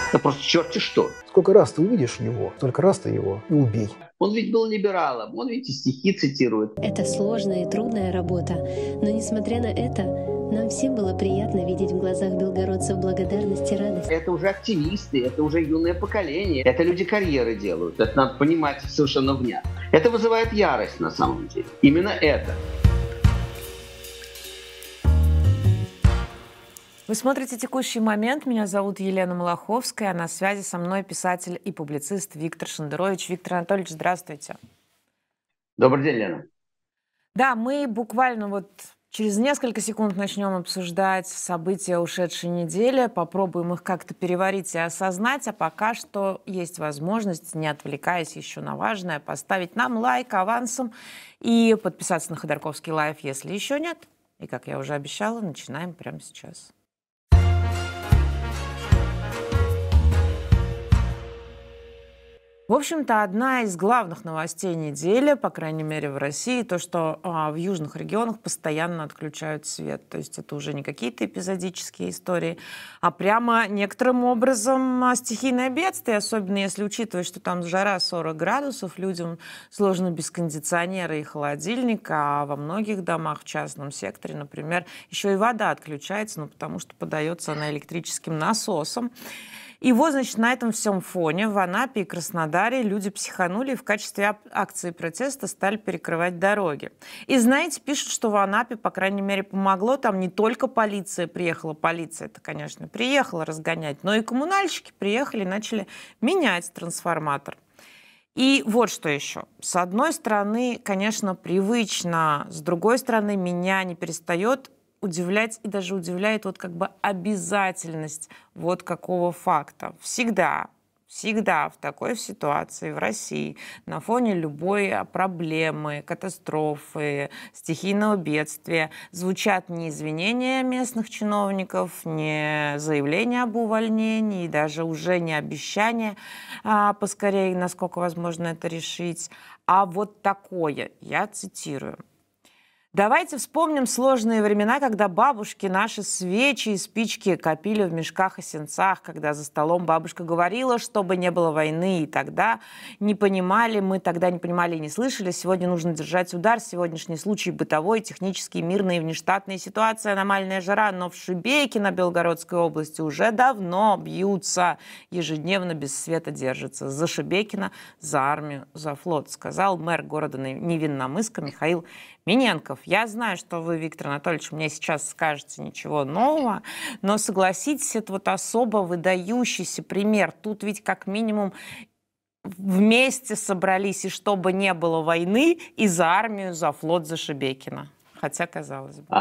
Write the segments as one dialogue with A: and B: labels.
A: Это просто черти что.
B: Сколько раз ты увидишь его, столько раз ты его и убей.
A: Он ведь был либералом, он ведь и стихи цитирует.
C: Это сложная и трудная работа, но несмотря на это, нам всем было приятно видеть в глазах белгородцев благодарность и радость.
A: Это уже активисты, это уже юное поколение, это люди карьеры делают, это надо понимать совершенно внятно. Это вызывает ярость на самом деле, именно это.
D: Вы смотрите «Текущий момент». Меня зовут Елена Малаховская. На связи со мной писатель и публицист Виктор Шендерович. Виктор Анатольевич, здравствуйте.
A: Добрый день, Лена.
D: Да, мы буквально через несколько секунд начнем обсуждать события ушедшей недели. Попробуем их как-то переварить и осознать. А пока что есть возможность, не отвлекаясь еще на важное, поставить нам лайк авансом и подписаться на Ходорковский лайв, если еще нет. И, как я уже обещала, начинаем прямо сейчас. В общем-то, одна из главных новостей недели, по крайней мере в России, то, что в южных регионах постоянно отключают свет. То есть это уже не какие-то эпизодические истории, а прямо некоторым образом стихийное бедствие, особенно если учитывать, что там жара 40 градусов, людям сложно без кондиционера и холодильника, а во многих домах в частном секторе, например, еще и вода отключается, потому что подается она электрическим насосом. И вот, значит, на этом всем фоне в Анапе и Краснодаре люди психанули и в качестве акции протеста стали перекрывать дороги. И, знаете, пишут, что в Анапе, по крайней мере, помогло. Там не только полиция приехала, полиция-то, конечно, приехала разгонять, но и коммунальщики приехали и начали менять трансформатор. И вот что еще. С одной стороны, конечно, привычно, с другой стороны, меня не перестает удивлять и даже удивляет обязательность какого факта. Всегда в такой ситуации в России на фоне любой проблемы, катастрофы, стихийного бедствия звучат не извинения местных чиновников, не заявления об увольнении, даже уже не обещания поскорее, насколько возможно это решить, а вот такое, я цитирую. Давайте вспомним сложные времена, когда бабушки наши свечи и спички копили в мешках и сенцах, когда за столом бабушка говорила, чтобы не было войны, и тогда мы тогда не понимали и не слышали. Сегодня нужно держать удар. Сегодняшний случай бытовой, технический, мирный, внештатная ситуация, аномальная жара. Но в Шебекино Белгородской области уже давно бьются, ежедневно без света держатся. За Шебекино, за армию, за флот, сказал мэр города Невинномысска Михаил Миненков. Я знаю, что вы, Виктор Анатольевич, мне сейчас скажете ничего нового, но согласитесь, это особо выдающийся пример. Тут ведь как минимум вместе собрались, и чтобы не было войны, и за армию, за флот, за Шебекино. Хотя, казалось бы.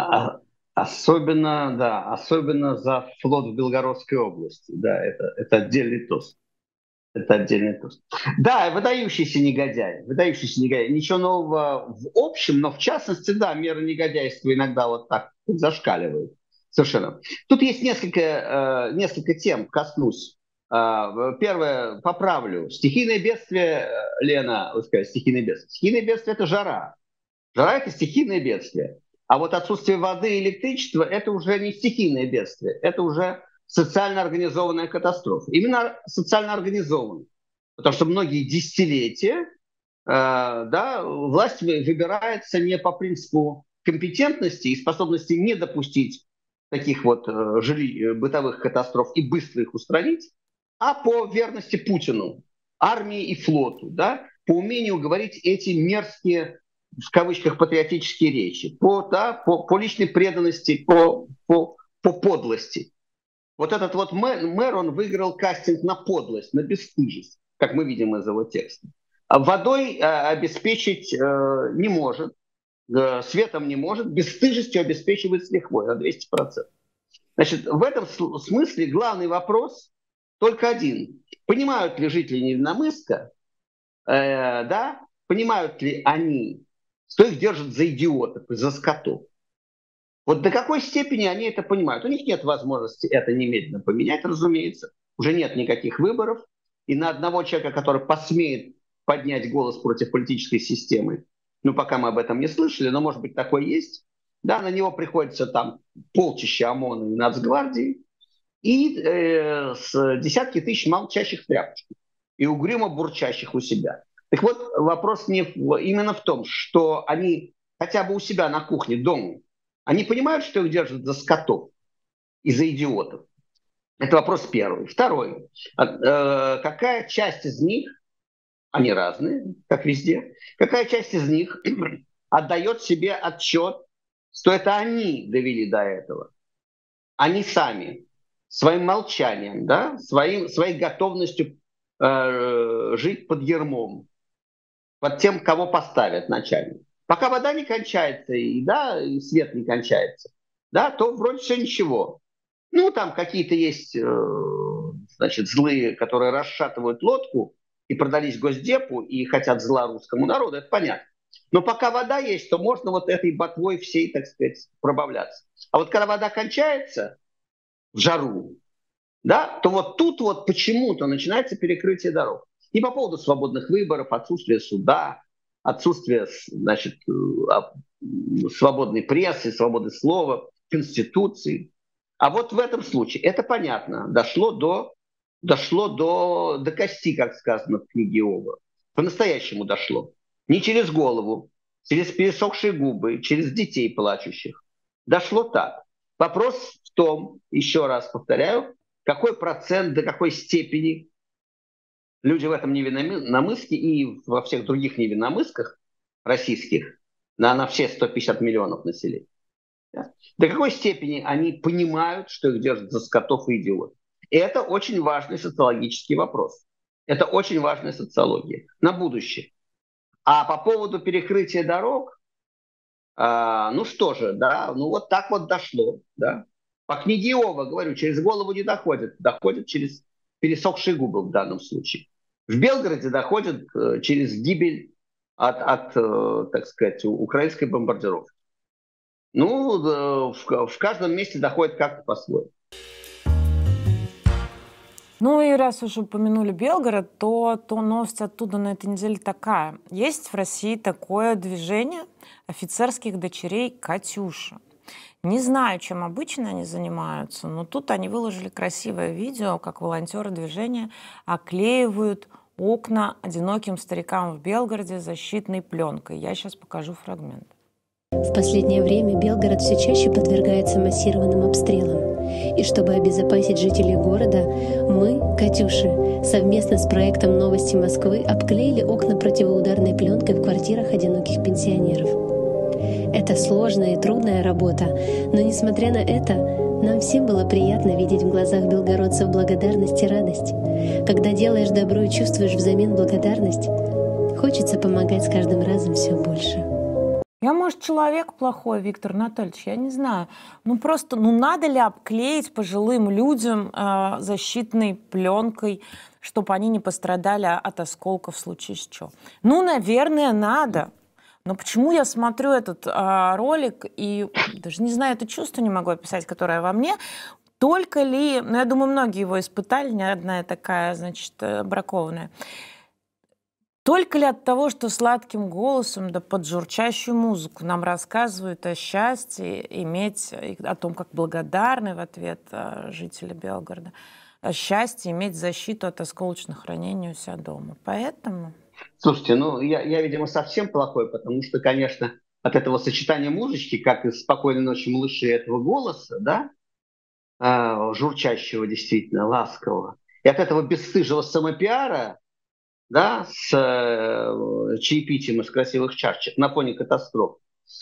A: Особенно за флот в Белгородской области. Да, это отдельный тост. Это отдельный тост. Да, выдающийся негодяй. Ничего нового в общем, но в частности, да, меры негодяйства иногда так зашкаливают. Совершенно. Тут есть несколько тем, коснусь. Первое, поправлю. Стихийное бедствие, Лена, вы сказали, стихийное бедствие. Стихийное бедствие – это жара. Жара – это стихийное бедствие. А вот отсутствие воды и электричества – это уже не стихийное бедствие. Это уже социально организованная катастрофа. Именно социально организованная. Потому что многие десятилетия власть выбирается не по принципу компетентности и способности не допустить таких бытовых катастроф и быстро их устранить, а по верности Путину, армии и флоту, по умению говорить эти мерзкие, в кавычках, патриотические речи, по личной преданности, по подлости. Вот этот мэр, он выиграл кастинг на подлость, на бесстыжесть, как мы видим из его текста. Водой обеспечить не может, светом не может, бесстыжестью обеспечивает с лихвой на 200%. Значит, в этом смысле главный вопрос только один. Понимают ли жители Невинномысска, понимают ли они, что их держат за идиотов, за скотов? Вот до какой степени они это понимают? У них нет возможности это немедленно поменять, разумеется. Уже нет никаких выборов. И на одного человека, который посмеет поднять голос против политической системы, пока мы об этом не слышали, но, может быть, такое есть, на него приходится полчища ОМОНа и Нацгвардии. и с десятки тысяч молчащих тряпочек и угрюмо бурчащих у себя. Так вот, вопрос именно в том, что они хотя бы у себя на кухне дома, они понимают, что их держат за скотов и за идиотов. Это вопрос первый. Второй. Какая часть из них, они разные, как везде, какая часть из них отдает себе отчет, что это они довели до этого? Они сами, своим молчанием, да, своей готовностью жить под ярмом, под тем, кого поставят начальник. Пока вода не кончается, и свет не кончается, да, то вроде все ничего. Ну, там какие-то есть, значит, злые, которые расшатывают лодку и продались Госдепу и хотят зла русскому народу, это понятно. Но пока вода есть, то можно вот этой ботвой всей, так сказать, пробавляться. А вот когда вода кончается в жару, да, то вот тут вот почему-то начинается перекрытие дорог. И по поводу свободных выборов, отсутствия суда, отсутствия, значит, свободной прессы, свободы слова, конституции. А вот в этом случае, это понятно, дошло до кости, как сказано в книге Иова. По-настоящему дошло. Не через голову, через пересохшие губы, через детей плачущих. Дошло так. Вопрос в том, еще раз повторяю, какой процент, до какой степени люди в этом невинномысске и во всех других невинномыссках российских, на все 150 миллионов населения, да, до какой степени они понимают, что их держат за скотов и идиотов. И это очень важный социологический вопрос. Это очень важная социология на будущее. А по поводу перекрытия дорог, ну что же, да, ну вот так вот дошло, да. По книге Иова, говорю, через голову не доходит, доходит через пересохшие губы в данном случае. В Белгороде доходит через гибель от так сказать, украинской бомбардировки. Ну, в каждом месте доходит как-то по-своему.
D: Ну и раз уже упомянули Белгород, то новость оттуда на этой неделе такая. Есть в России такое движение офицерских дочерей «Катюша». Не знаю, чем обычно они занимаются, но тут они выложили красивое видео, как волонтеры движения оклеивают окна одиноким старикам в Белгороде защитной пленкой. Я сейчас покажу фрагмент.
C: В последнее время Белгород все чаще подвергается массированным обстрелам. И чтобы обезопасить жителей города, мы, «Катюши», совместно с проектом «Новости Москвы» обклеили окна противоударной пленкой в квартирах одиноких пенсионеров. Это сложная и трудная работа, но, несмотря на это, нам всем было приятно видеть в глазах белгородцев благодарность и радость. Когда делаешь добро и чувствуешь взамен благодарность, хочется помогать с каждым разом все больше.
D: Я, может, человек плохой, Виктор Анатольевич, я не знаю. Ну просто, надо ли обклеить пожилым людям защитной пленкой, чтобы они не пострадали от осколков в случае с чего? Ну, наверное, надо. Но почему я смотрю этот ролик и даже не знаю, это чувство не могу описать, которое во мне, только ли, я думаю, многие его испытали, не одна такая, значит, бракованная, только ли от того, что сладким голосом, да под журчащую музыку нам рассказывают о счастье, иметь, о том, как благодарны в ответ жители Белгорода, о счастье иметь защиту от осколочных ранений у себя дома. Поэтому...
A: Слушайте, я, видимо, совсем плохой, потому что, конечно, от этого сочетания музычки, как и «Спокойной ночи, малыши», этого голоса, да, журчащего, действительно, ласкового, и от этого бесстыжего самопиара, да, с чаепитием из красивых чашечек на фоне катастроф.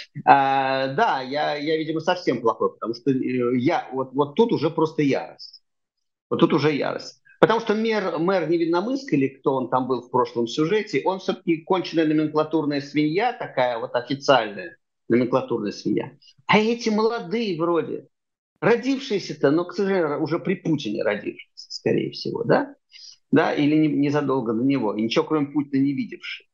A: Да, я, видимо, совсем плохой, потому что вот тут уже просто ярость. Вот тут уже ярость. Потому что мэр Невинномысска, или кто он там был в прошлом сюжете, он все-таки конченая номенклатурная свинья, такая вот официальная номенклатурная свинья. А эти молодые вроде, родившиеся-то, но, к сожалению, уже при Путине родившиеся, скорее всего, да? Да, или незадолго до него, и ничего кроме Путина не видевшие.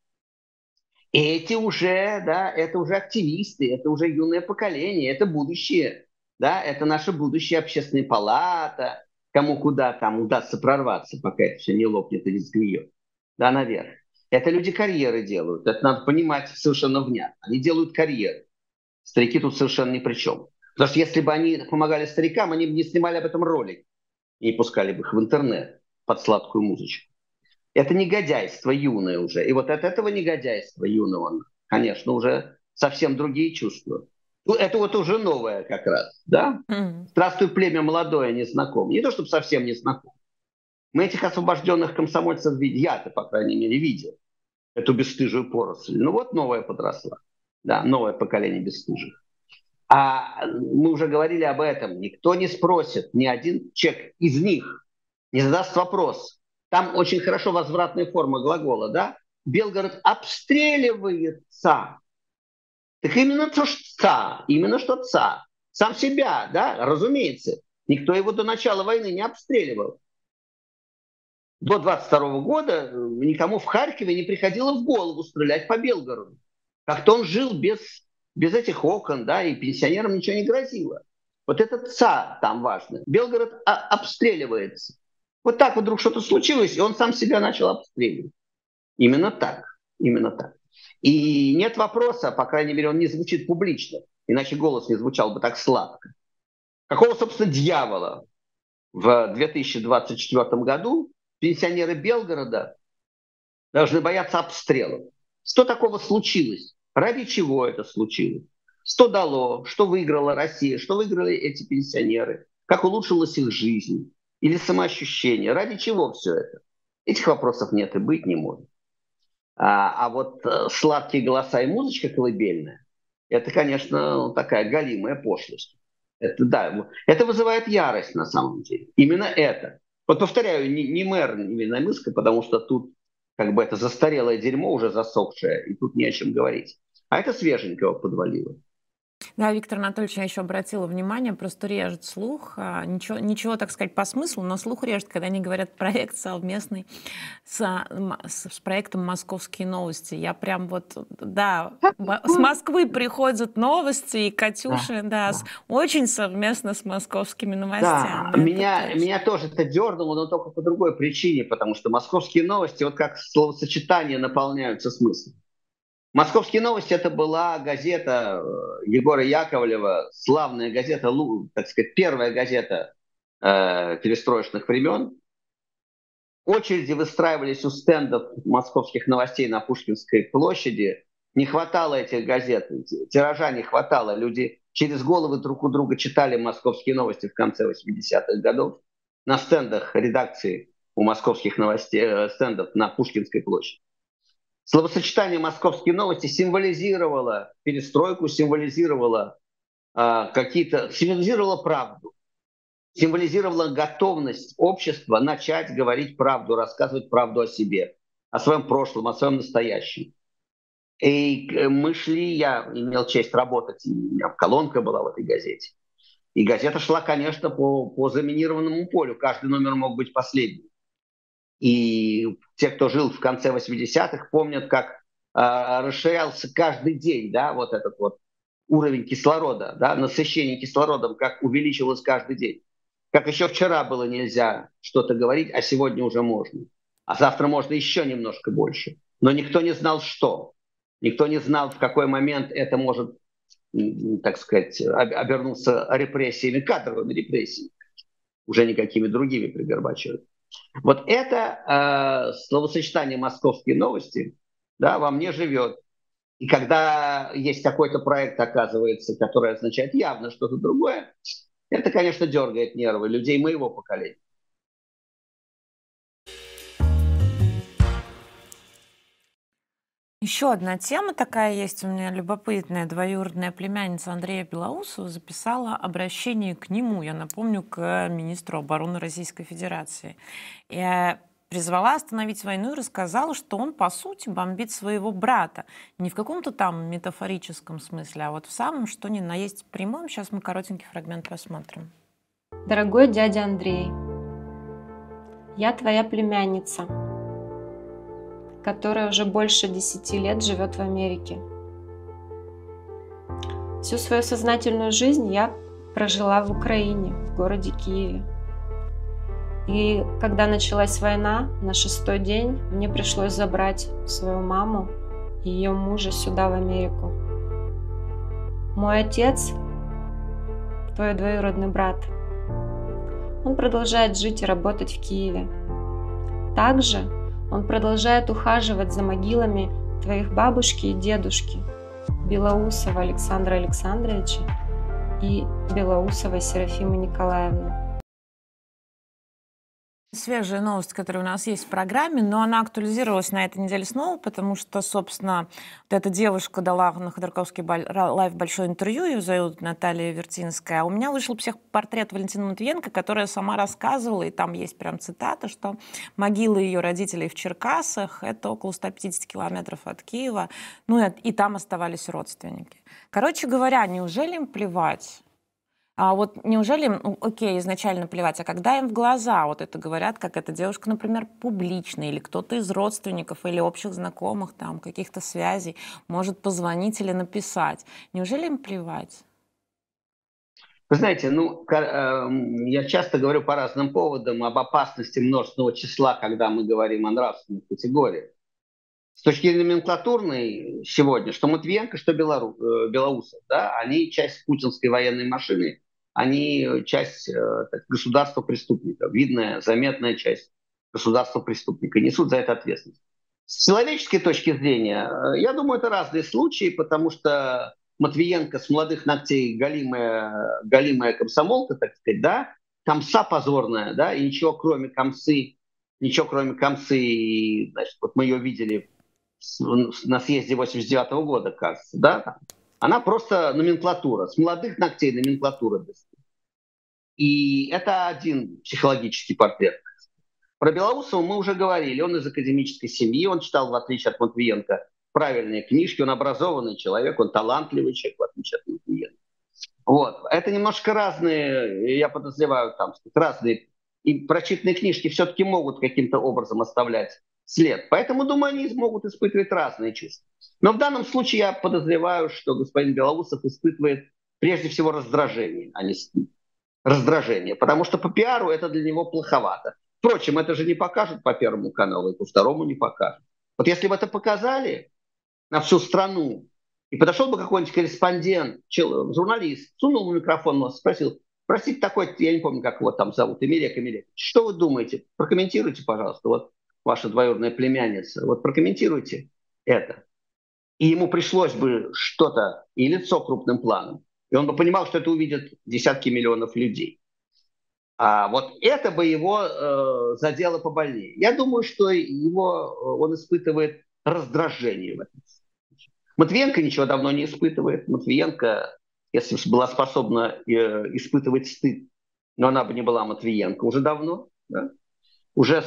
A: Эти уже, да, это уже активисты, это уже юное поколение, это будущее, да, это наша будущая общественная палата, кому куда там удастся прорваться, пока это все не лопнет и не сгниет, да, наверх. Это люди карьеры делают, это надо понимать совершенно внятно. Они делают карьеры. Старики тут совершенно ни при чем. Потому что если бы они помогали старикам, они бы не снимали об этом ролик. и не пускали бы их в интернет под сладкую музычку. Это негодяйство юное уже. И вот от этого негодяйства юного, конечно, уже совсем другие чувства. Ну, это вот уже новое как раз, да? Здравствуй, племя молодое, незнакомое. Не то, чтобы совсем незнакомое. Мы этих освобожденных комсомольцев видим, я-то, по крайней мере, видел эту бесстыжую поросль. Ну вот новая подросла. Да, новое поколение бесстыжих. А мы уже говорили об этом. Никто не спросит, ни один человек из них не задаст вопрос. Там очень хорошо возвратная форма глагола, да? Белгород обстреливается. Так именно то, что ца, именно что ца. Сам себя, да, разумеется. Никто его до начала войны не обстреливал. До 22 года никому в Харькове не приходило в голову стрелять по Белгороду. Как-то он жил без этих окон, да, и пенсионерам ничего не грозило. Вот этот ца там важно. Белгород обстреливается. Вот так вот вдруг что-то случилось, и он сам себя начал обстреливать. Именно так, именно так. И нет вопроса, по крайней мере, он не звучит публично, иначе голос не звучал бы так сладко. Какого, собственно, дьявола в 2024 году пенсионеры Белгорода должны бояться обстрелов? Что такого случилось? Ради чего это случилось? Что дало? Что выиграла Россия? Что выиграли эти пенсионеры? Как улучшилась их жизнь? Или самоощущение? Ради чего все это? Этих вопросов нет и быть не может. А вот сладкие голоса и музычка колыбельная, это, конечно, такая галимая пошлость. Это, да, это вызывает ярость на самом деле. Именно это. Вот повторяю, не мэр, не Винномысска, потому что тут как бы это застарелое дерьмо уже засохшее, и тут не о чем говорить. А это свеженького подвалило.
D: Да, Виктор Анатольевич, я еще обратила внимание, просто режет слух. Ничего, так сказать, по смыслу, но слух режет, когда они говорят проект совместный с проектом «Московские новости». Я прям вот, да, с Москвы приходят новости, и Катюша, да, очень совместно с московскими новостями.
A: Да, меня тоже это дернуло, но только по другой причине, потому что «Московские новости», вот как словосочетания наполняются смыслом. «Московские новости» — это была газета Егора Яковлева, славная газета, так сказать, первая газета перестроечных времен. Очереди выстраивались у стендов «Московских новостей» на Пушкинской площади. Не хватало этих газет, тиража не хватало. Люди через головы друг у друга читали «Московские новости» в конце 80-х годов на стендах редакции у «Московских новостей», стендов на Пушкинской площади. Словосочетание «Московские новости» символизировало перестройку, символизировало символизировало правду, символизировало готовность общества начать говорить правду, рассказывать правду о себе, о своем прошлом, о своем настоящем. И мы шли, я имел честь работать, у меня колонка была в этой газете. И газета шла, конечно, по заминированному полю. Каждый номер мог быть последним. И те, кто жил в конце 80-х, помнят, как расширялся каждый день, да, вот этот вот уровень кислорода, да, насыщение кислородом, как увеличивалось каждый день. Как еще вчера было нельзя что-то говорить, а сегодня уже можно. А завтра можно еще немножко больше. Но никто не знал, что. Никто не знал, в какой момент это может, так сказать, обернуться репрессиями, кадровыми репрессиями. Уже никакими другими при Горбачеве. Вот это словосочетание «Московские новости», да, во мне живет. И когда есть какой-то проект, оказывается, который означает явно что-то другое, это, конечно, дергает нервы людей моего поколения.
D: Еще одна тема такая есть у меня любопытная. Двоюродная племянница Андрея Белоусова записала обращение к нему, я напомню, к министру обороны Российской Федерации. И призвала остановить войну и рассказала, что он, по сути, бомбит своего брата. Не в каком-то там метафорическом смысле, а вот в самом, что ни на есть прямом. Сейчас мы коротенький фрагмент посмотрим.
E: Дорогой дядя Андрей, я твоя племянница, которая уже больше 10 лет живет в Америке. Всю свою сознательную жизнь я прожила в Украине, в городе Киеве. И когда началась война, на 6-й день мне пришлось забрать свою маму и ее мужа сюда, в Америку. Мой отец, твой двоюродный брат, он продолжает жить и работать в Киеве. Также он продолжает ухаживать за могилами твоих бабушки и дедушки, Белоусова Александра Александровича и Белоусовой Серафимы Николаевны.
D: Свежая новость, которая у нас есть в программе, но она актуализировалась на этой неделе снова, потому что, собственно, вот эта девушка дала на Ходорковский лайв большое интервью, ее зовут Наталья Вертинская. А у меня вышел психпортрет Валентины Матвиенко, которая сама рассказывала, и там есть прям цитата, что могилы ее родителей в Черкасах, это около 150 километров от Киева, ну и там оставались родственники. Короче говоря, неужели им плевать? А вот неужели им, окей, изначально плевать, а когда им в глаза вот это говорят, как эта девушка, например, публично, или кто-то из родственников, или общих знакомых, там, каких-то связей, может позвонить или написать, неужели им плевать?
A: Вы знаете, я часто говорю по разным поводам об опасности множественного числа, когда мы говорим о нравственных категориях. С точки зрения номенклатурной сегодня, что Матвиенко, что Белоусов, да, они часть путинской военной машины, они часть государства преступника, видная, заметная часть государства преступника, несут за это ответственность. С человеческой точки зрения, я думаю, это разные случаи, потому что Матвиенко с молодых ногтей голимая комсомолка, так сказать, да, комса позорная, да, и ничего кроме комсы, и, значит, вот мы ее видели на съезде 89-го года, кажется, да, там. Она просто номенклатура, с молодых ногтей номенклатура. И это один психологический портрет. Про Белоусова мы уже говорили, он из академической семьи, он читал, в отличие от Матвиенко, правильные книжки, он образованный человек, он талантливый человек, в отличие от Матвиенко. Вот. Это немножко разные, я подозреваю, там, разные, и прочитанные книжки все-таки могут каким-то образом оставлять след. Поэтому, думаю, они могут испытывать разные чувства. Но в данном случае я подозреваю, что господин Белоусов испытывает прежде всего раздражение, а не стыд. Раздражение, потому что по пиару это для него плоховато. Впрочем, это же не покажут по Первому каналу, и по Второму не покажут. Вот если бы это показали на всю страну, и подошел бы какой-нибудь корреспондент, журналист, сунул в микрофон, спросил, простите, такой, я не помню, как его там зовут, Эмилек, что вы думаете? Прокомментируйте, пожалуйста, вот ваша двоюродная племянница, вот прокомментируйте это. И ему пришлось бы что-то, и лицо крупным планом, и он бы понимал, что это увидят десятки миллионов людей. А вот это бы его задело побольнее. Я думаю, что он испытывает раздражение в этом. Матвиенко ничего давно не испытывает. Матвиенко, если бы была способна испытывать стыд, но она бы не была Матвиенко уже давно, да? Уже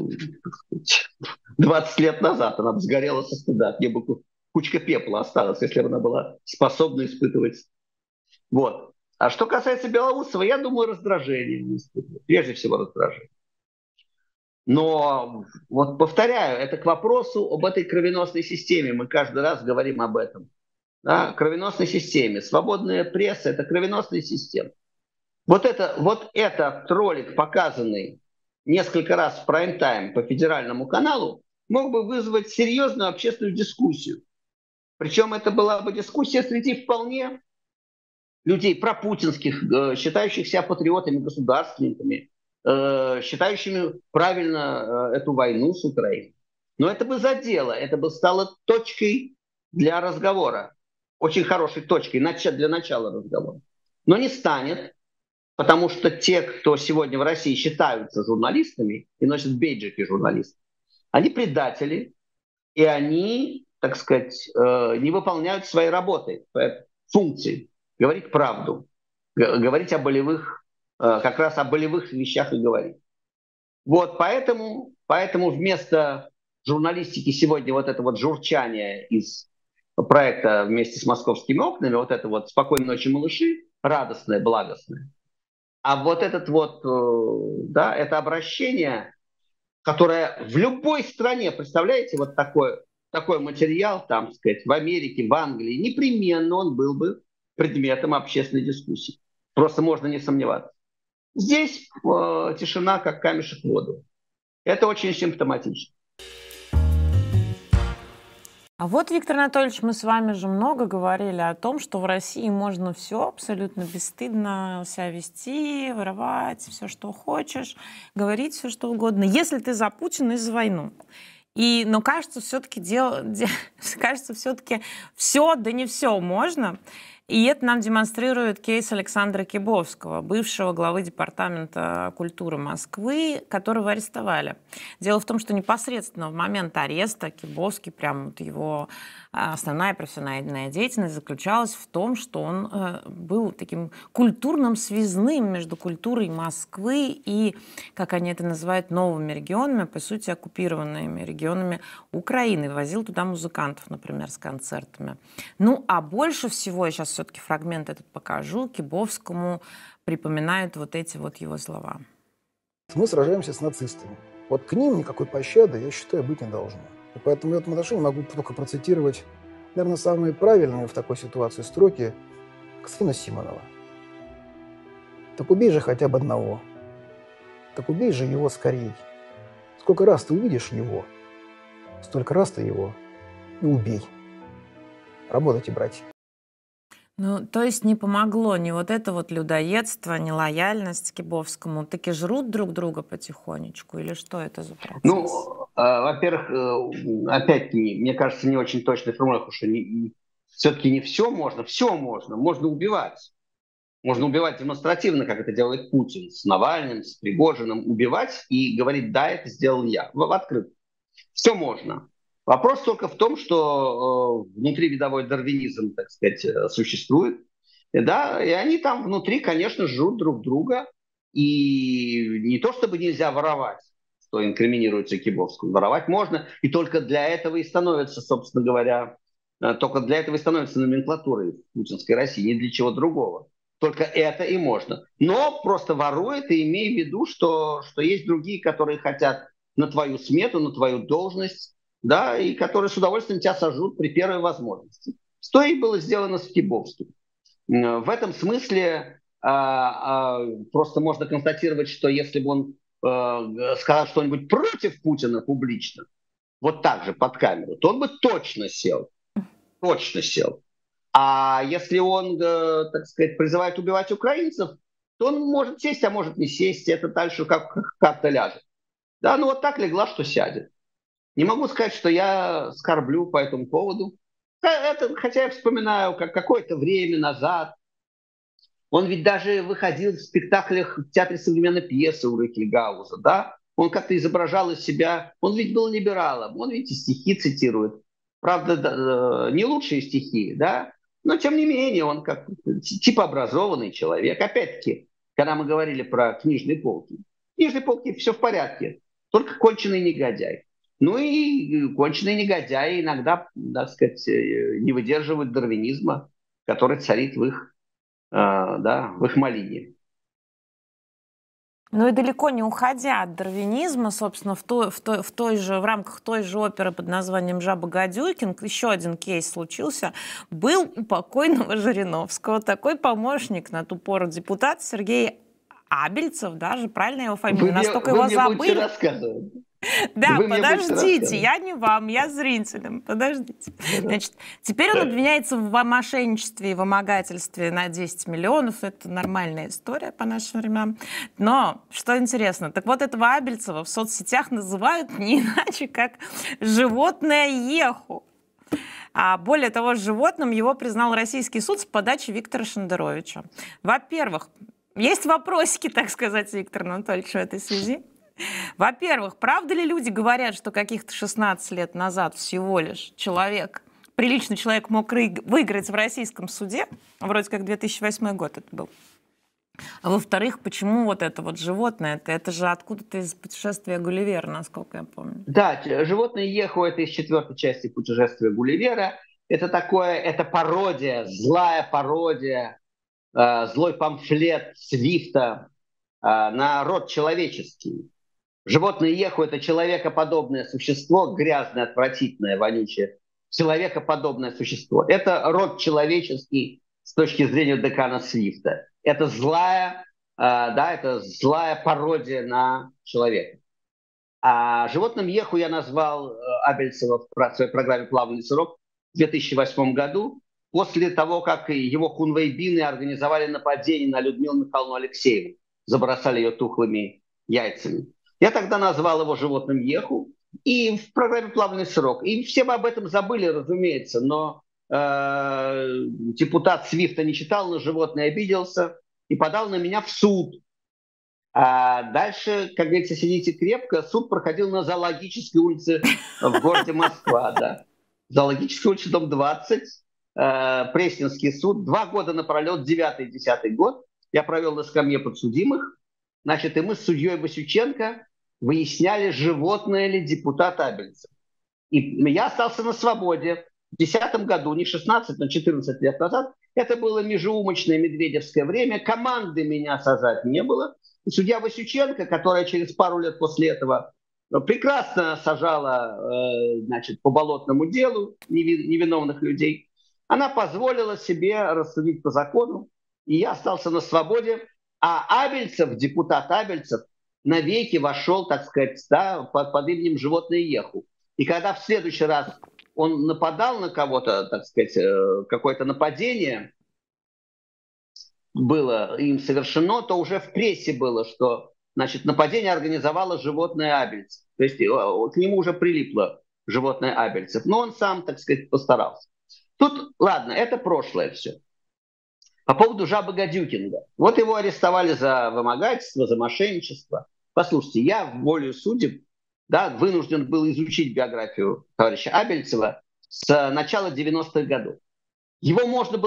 A: 20 лет назад она бы сгорела со стыда. От нее бы кучка пепла осталась, если бы она была способна испытывать стыд. Вот. А что касается Белоусова, я думаю, раздражение не испытывает. Прежде всего раздражение. Но, вот повторяю, это к вопросу об этой кровеносной системе. Мы каждый раз говорим об этом. Да? Кровеносной системе. Свободная пресса – это кровеносная система. Вот этот ролик, показанный несколько раз в прайм-тайм по федеральному каналу, мог бы вызвать серьезную общественную дискуссию. Причем это была бы дискуссия среди вполне людей пропутинских, считающих себя патриотами, государственниками, считающими правильно эту войну с Украиной. Но это бы задело, это бы стало точкой для разговора. Очень хорошей точкой для начала разговора. Но не станет, потому что те, кто сегодня в России считаются журналистами и носят бейджики журналистов, они предатели, и они, так сказать, не выполняют своей работы, функции. Говорить правду, говорить о болевых, как раз о болевых вещах и говорить. Вот поэтому вместо журналистики сегодня вот это вот журчание из проекта вместе с московскими окнами, вот это вот «Спокойной ночи, малыши», радостное, благостное. А вот этот вот, да, это обращение, которое в любой стране, представляете, вот такой материал, там, так сказать, в Америке, в Англии, непременно он был бы предметом общественной дискуссии. Просто можно не сомневаться. Здесь тишина, как камешек в воду. Это очень симптоматично.
D: А вот, Виктор Анатольевич, мы с вами же много говорили о том, что в России можно все абсолютно бесстыдно себя вести, воровать, все, что хочешь, говорить все, что угодно, если ты за Путина и за войну. Но кажется, все-таки кажется, все-таки все, да не все можно. И это нам демонстрирует кейс Александра Кибовского, бывшего главы Департамента культуры Москвы, которого арестовали. Дело в том, что непосредственно в момент ареста Кибовский, прям вот его основная профессиональная деятельность заключалась в том, что он был таким культурным связным между культурой Москвы и, как они это называют, новыми регионами, по сути, оккупированными регионами Украины. Возил туда музыкантов, например, с концертами. Ну, а больше всего, я сейчас все-таки фрагмент этот покажу, Кибовскому припоминают вот эти вот его слова.
B: Мы сражаемся с нацистами. Вот к ним никакой пощады, я считаю, быть не должно. И поэтому в этом отношении могу только процитировать, наверное, самые правильные в такой ситуации строки Константина Симонова. «Так убей же хотя бы одного. Так убей же его скорей. Сколько раз ты увидишь его, столько раз ты его и убей. Работайте, братья».
D: Ну, то есть не помогло ни вот это вот людоедство, ни лояльность Кибовскому. Таки жрут друг друга потихонечку? Или что это за процесс?
A: Ну, во-первых, опять, мне кажется, не очень точная формулировка, что все-таки не все можно. Все можно. Можно убивать. Можно убивать демонстративно, как это делает Путин с Навальным, с Пригожиным. Убивать и говорить: да, это сделал я. В открытую. Все можно. Вопрос только в том, что внутривидовой дарвинизм, так сказать, существует. Да, и они там внутри, конечно, жрут друг друга. И не то чтобы нельзя воровать, что инкриминируется Кибовскому. Воровать можно, и только для этого и становится, собственно говоря, только для этого и становится номенклатурой путинской России, ни для чего другого. Только это и можно. Но просто воруй это, имей в виду, что есть другие, которые хотят на твою смету, на твою должность, да, и которые с удовольствием тебя сожрут при первой возможности. Что и было сделано с Кибовским. В этом смысле просто можно констатировать, что если бы он сказал что-нибудь против Путина публично, вот так же под камеру, то он бы точно сел. Точно сел. А если он, так сказать, призывает убивать украинцев, то он может сесть, а может не сесть. Это дальше как карта ляжет. Да, ну вот так легла, что сядет. Не могу сказать, что я скорблю по этому поводу. Хотя я вспоминаю, как какое-то время назад он ведь даже выходил в спектаклях в Театре современной пьесы у Рейхельгауза, да? Он как-то изображал из себя, он ведь был либералом, он ведь и стихи цитирует. Правда, не лучшие стихи, да? Но тем не менее он как типа образованный человек. Опять-таки, когда мы говорили про книжные полки все в порядке, только конченый негодяй. Ну и конченые негодяи иногда, так сказать, не выдерживают дарвинизма, который царит в их малине.
D: Ну и далеко не уходя от дарвинизма, собственно, в рамках той же оперы под названием «Жаба Гадюкин» еще один кейс случился. Был у покойного Жириновского такой помощник на ту пору депутат Сергей Абельцев, даже правильно его фамилию, настолько его забыли. Да, подождите, я не вам, я зрителям, подождите. Значит, теперь он обвиняется в мошенничестве и вымогательстве на 10 миллионов. Это нормальная история по нашим временам. Но, что интересно, так вот этого Абельцева в соцсетях называют не иначе, как животное Еху. А более того, животным его признал российский суд с подачи Виктора Шендеровича. Во-первых, есть вопросики, так сказать, Виктор Анатольевич, в этой связи. Во-первых, правда ли люди говорят, что каких-то 16 лет назад всего лишь приличный человек мог выиграть в российском суде? Вроде как 2008 год это был. А во-вторых, почему вот это вот животное? Это же откуда-то из «Путешествия Гулливера», насколько я помню.
A: Да, животное Еху — это из 4-й части «Путешествия Гулливера». Это пародия, злая пародия, злой памфлет Свифта на род человеческий. Животное Еху — это человекоподобное существо, грязное, отвратительное, вонючее. Человекоподобное существо. Это род человеческий с точки зрения декана Свифта. Это злая пародия на человека. А животным Еху я назвал Абельцева в своей программе «Плавный срок» в 2008 году, после того, как его хунвейбины организовали нападение на Людмилу Михайловну Алексееву, забросали ее тухлыми яйцами. Я тогда назвал его животным Еху, и в программе «Плавный срок». И все бы об этом забыли, разумеется, но депутат Свифта не читал на животное, обиделся и подал на меня в суд. А дальше, как говорится, сидите крепко. Суд проходил на Зоологической улице в городе Москва. Да. Зоологическая улица, дом 20, Пресненский суд. 2 года напролет, 9-10 год. Я провел на скамье подсудимых. Значит, и мы с судьей Васюченко выясняли, животное ли депутат Абельцев. И я остался на свободе. В 2010 году, не 16, но 14 лет назад, это было межеумочное медведевское время, команды меня сажать не было. И судья Васюченко, которая через пару лет после этого прекрасно сажала значит, по болотному делу невиновных людей, она позволила себе рассудить по закону, и я остался на свободе. А Абельцев, депутат Абельцев, навеки вошел, так сказать, да, под именем животное Еху. И когда в следующий раз он нападал на кого-то, так сказать, какое-то нападение было им совершено, то уже в прессе было, что, значит, нападение организовало животное Абельцев. То есть к нему уже прилипло животное Абельцев. Но он сам, так сказать, постарался. Тут, ладно, это прошлое все. По поводу жабы Гадюкина. Вот его арестовали за вымогательство, за мошенничество. Послушайте, я волею судеб вынужден был изучить биографию товарища Абельцева с начала 90-х годов. Его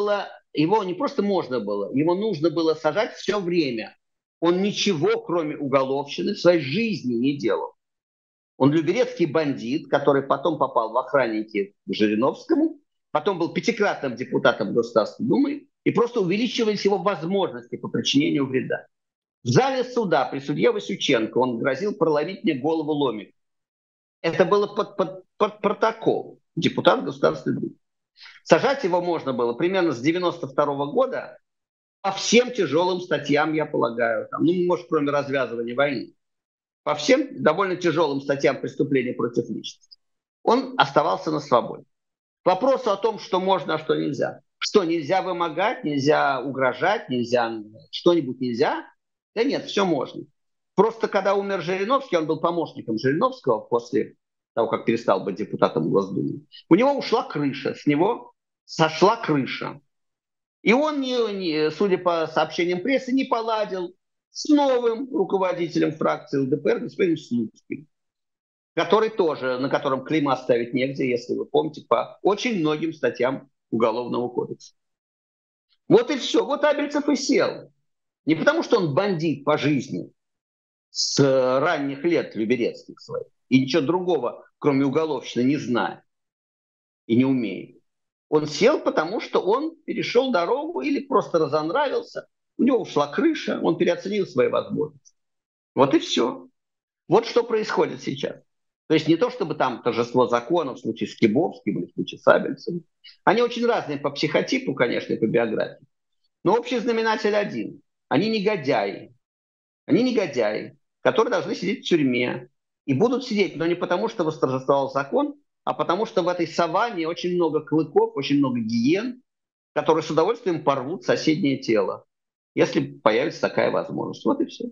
A: не просто можно было, его нужно было сажать все время. Он ничего, кроме уголовщины, в своей жизни не делал. Он люберецкий бандит, который потом попал в охранники к Жириновскому, потом был 5-кратным депутатом Государственной Думы, и просто увеличивались его возможности по причинению вреда. В зале суда при судье Васюченко он грозил проломить мне голову ломиком. Это было под протокол. Депутат Государственной Думы. Сажать его можно было примерно с 92 года по всем тяжелым статьям, я полагаю. Там, может, кроме развязывания войны. По всем довольно тяжелым статьям преступления против личности. Он оставался на свободе. К вопросу о том, что можно, а что нельзя. Что, нельзя вымогать, нельзя угрожать, нельзя что-нибудь нельзя? Да нет, все можно. Просто когда умер Жириновский, он был помощником Жириновского после того, как перестал быть депутатом Госдумы, у него ушла крыша, с него сошла крыша. И он, судя по сообщениям прессы, не поладил с новым руководителем фракции ЛДПР, господином Слуцким, который тоже, на котором клейма ставить негде, если вы помните, по очень многим статьям Уголовного кодекса. Вот и все. Вот Абельцев и сел. Не потому, что он бандит по жизни с ранних лет люберецких своих, и ничего другого, кроме уголовщины, не знает и не умеет. Он сел, потому что он перешел дорогу или просто разонравился, у него ушла крыша, он переоценил свои возможности. Вот и все. Вот что происходит сейчас. То есть не то, чтобы там торжество закона в случае с Кибовским или в случае с Абельцевым. Они очень разные по психотипу, конечно, и по биографии. Но общий знаменатель один. Они негодяи. Они негодяи, которые должны сидеть в тюрьме. И будут сидеть, но не потому, что восторжествовал закон, а потому что в этой саванне очень много клыков, очень много гиен, которые с удовольствием порвут соседнее тело, если появится такая возможность. Вот и все.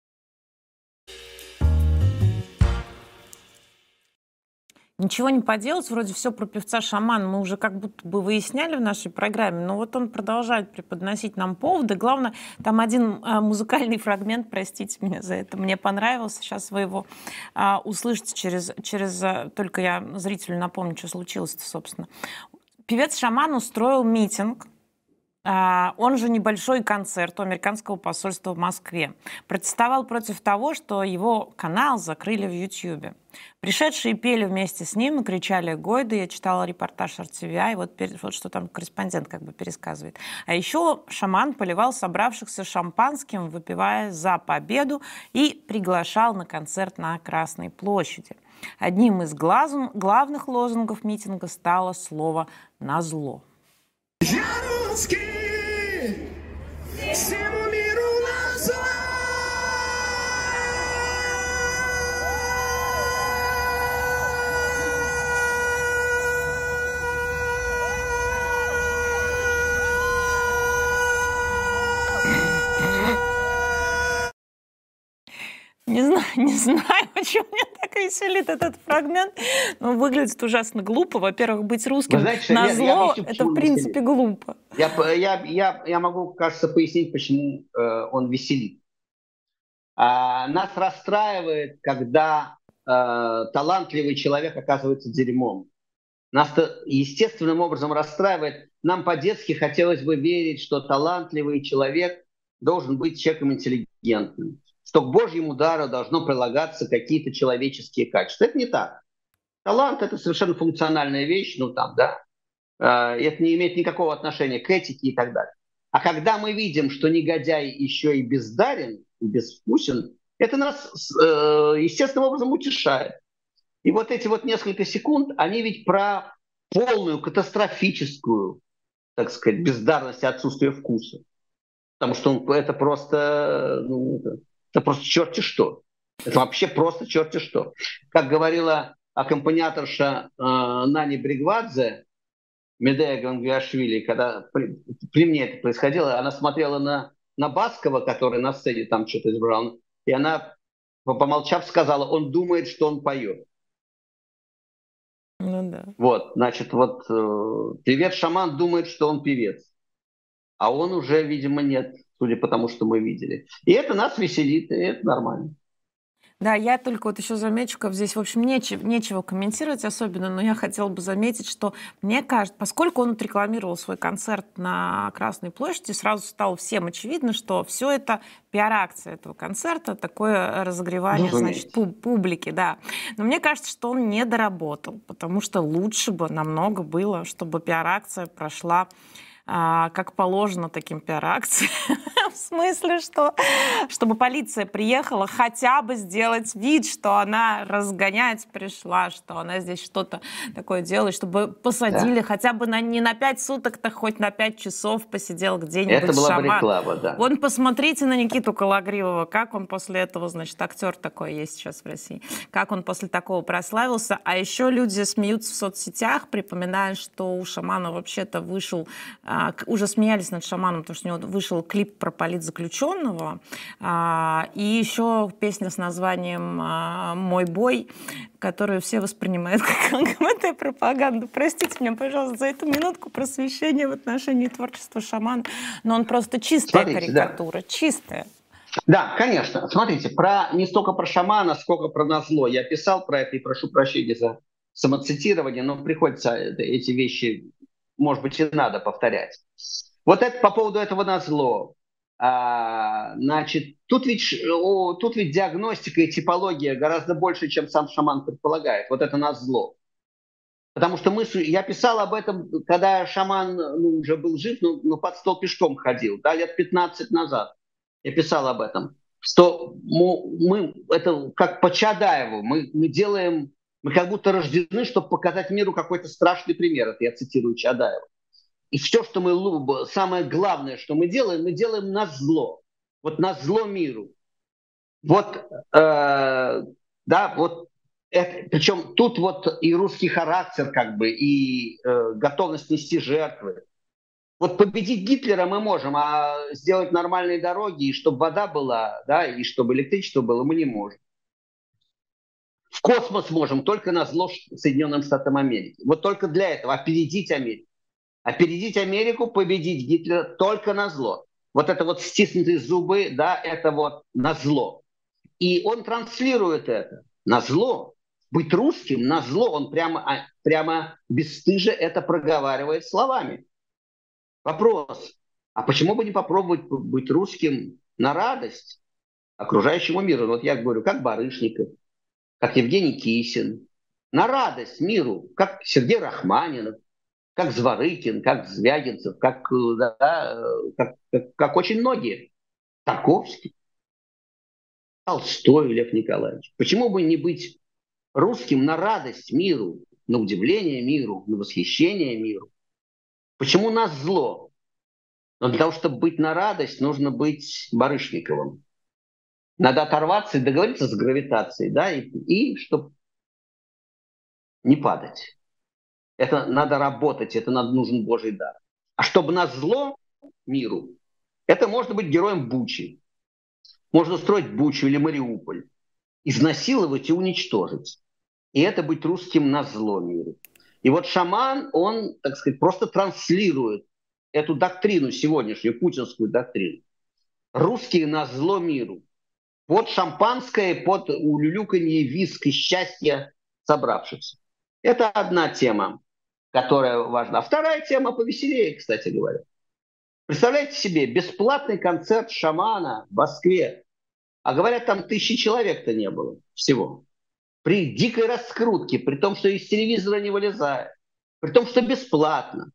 D: Ничего не поделать, вроде все про певца Шамана мы уже как будто бы выясняли в нашей программе, но вот он продолжает преподносить нам поводы. Главное, там один музыкальный фрагмент, простите меня за это, мне понравился. Сейчас вы его услышите через... Только я зрителю напомню, что случилось-то, собственно. Певец Шаман устроил митинг, он же небольшой концерт у американского посольства в Москве. Протестовал против того, что его канал закрыли в Ютьюбе. Пришедшие пели вместе с ним и кричали «Гойда». Я читала репортаж RTVI, вот что там корреспондент как бы пересказывает. А еще Шаман поливал собравшихся шампанским, выпивая за победу, и приглашал на концерт на Красной площади. Одним из главных лозунгов митинга стало слово «назло».
F: Я русский, всему миру назло.
D: знаю, почему меня так веселит этот фрагмент, но выглядит ужасно глупо. Во-первых, быть русским назло — это, в принципе, глупо.
A: Я могу, кажется, пояснить, почему он веселит. Нас расстраивает, когда талантливый человек оказывается дерьмом. Нас-то естественным образом расстраивает. Нам по-детски хотелось бы верить, что талантливый человек должен быть человеком интеллигентным, что к Божьему дару должно прилагаться какие-то человеческие качества. Это не так. Талант — это совершенно функциональная вещь, это не имеет никакого отношения к этике и так далее. А когда мы видим, что негодяй еще и бездарен, и безвкусен, это нас естественным образом утешает. И вот эти вот несколько секунд, они ведь про полную катастрофическую, так сказать, бездарность и отсутствие вкуса. Потому что это просто черти что. Это вообще просто черти что. Как говорила аккомпаниаторша Нани Бригвадзе, Медея Гангвиашвили, когда при мне это происходило, она смотрела на Баскова, который на сцене там что-то изображал, и она, помолчав, сказала: он думает, что он поет.
D: Ну да.
A: Вот, значит, певец-шаман думает, что он певец. А он уже, видимо, нет, судя по тому, что мы видели. И это нас веселит, и это нормально.
D: Да, я только вот еще замечу, как здесь, в общем, нечего комментировать особенно, но я хотела бы заметить, что мне кажется, поскольку он отрекламировал свой концерт на Красной площади, сразу стало всем очевидно, что все это пиар-акция этого концерта, такое разогревание, значит, публики, да. Но мне кажется, что он не доработал, потому что лучше бы намного было, чтобы пиар-акция прошла как положено таким пиар-акциям. В смысле, что чтобы полиция приехала хотя бы сделать вид, что она разгонять пришла, что она здесь что-то такое делает, чтобы посадили хотя бы не на 5 суток-то, хоть на 5 часов посидел где-нибудь
A: это была
D: шаман.
A: бы реклама, да.
D: Вон посмотрите на Никиту Кологривого, как он после этого, значит, актер такой есть сейчас в России, как он после такого прославился. А еще люди смеются в соцсетях, припоминая, что у шамана вообще-то вышел, уже смеялись над шаманом, потому что у него вышел клип про политзаключенного, и еще песня с названием «Мой бой», которую все воспринимают как ЛГБТ-пропаганду. Простите меня, пожалуйста, за эту минутку просвещения в отношении творчества шамана, но он просто чистая карикатура, чистая.
A: Да, конечно. Смотрите, не столько про шамана, сколько про назло. Я писал про это и прошу прощения за самоцитирование, но приходится эти вещи, может быть, и надо повторять. Вот это по поводу этого назло. Значит, тут ведь диагностика и типология гораздо больше, чем сам шаман предполагает. Вот это назло. Потому что я писал об этом, когда шаман уже был жив, но под стол пешком ходил, да, лет 15 назад. Я писал об этом. Что мы это как по Чадаеву, мы как будто рождены, чтобы показать миру какой-то страшный пример. Это я цитирую Чадаева. И все, что самое главное, что мы делаем на зло. Вот на зло миру. Причем тут и русский характер, и готовность нести жертвы. Вот победить Гитлера мы можем, а сделать нормальные дороги, и чтобы вода была, да, и чтобы электричество было, мы не можем. В космос можем только на зло Соединенным Штатам Америки. Вот только для этого опередить Америку. Опередить Америку, победить Гитлера только на зло. Вот это вот стиснутые зубы, да, это вот на зло. И он транслирует это на зло. Быть русским на зло, он прямо бесстыже это проговаривает словами. Вопрос, а почему бы не попробовать быть русским на радость окружающему миру? Вот я говорю, как Барышников, как Евгений Кисин, на радость миру, как Сергей Рахманинов, как Зворыкин, как Звягинцев, как очень многие. Тарковский, Толстой, Лев Николаевич. Почему бы не быть русским на радость миру, на удивление миру, на восхищение миру? Почему на зло? Но для того, чтобы быть на радость, нужно быть Барышниковым. Надо оторваться и договориться с гравитацией, да, и чтобы не падать. Это надо работать, нужен Божий дар. А чтобы на зло миру, это можно быть героем Бучи. Можно устроить Бучу или Мариуполь. изнасиловать и уничтожить. И это быть русским назло миру. И вот шаман, он, так сказать, просто транслирует эту доктрину сегодняшнюю, путинскую доктрину. Русские назло миру. Под шампанское, под улюлюканье, виск и счастье собравшихся. Это одна тема, которая важна. А вторая тема повеселее, кстати говоря. Представляете себе, бесплатный концерт шамана в Москве. А говорят, там 1000 человек-то не было всего. При дикой раскрутке, при том, что из телевизора не вылезает, при том, что бесплатно.